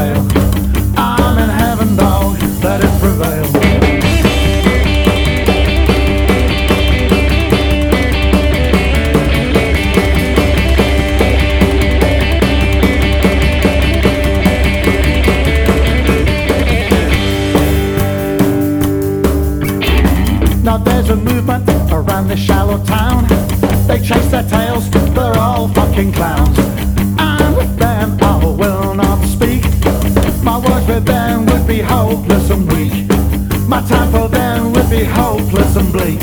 fail. I'm in heaven, dog, let it prevail. Now there's a movement around this shallow town. They chase their tails, they're all fucking clowns. And with them I will not speak. My words with them would be hopeless and weak. My time for them would be hopeless and bleak.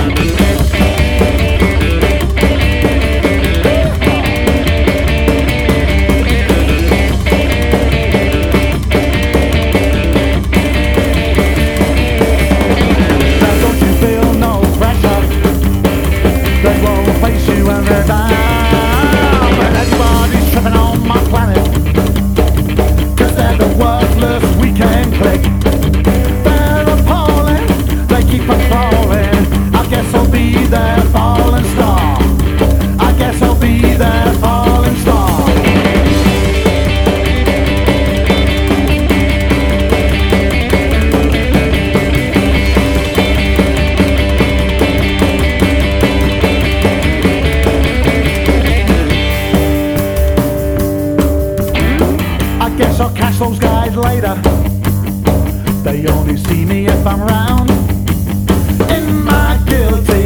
Face you when they're down, and everybody's tripping on my planet, 'cause they're the worthless weekend click. They're appalling, they keep on falling. I guess I'll be their falling star. I guess I'll be their falling star. Guess I'll catch those guys later. They only see me if I'm round in my guilty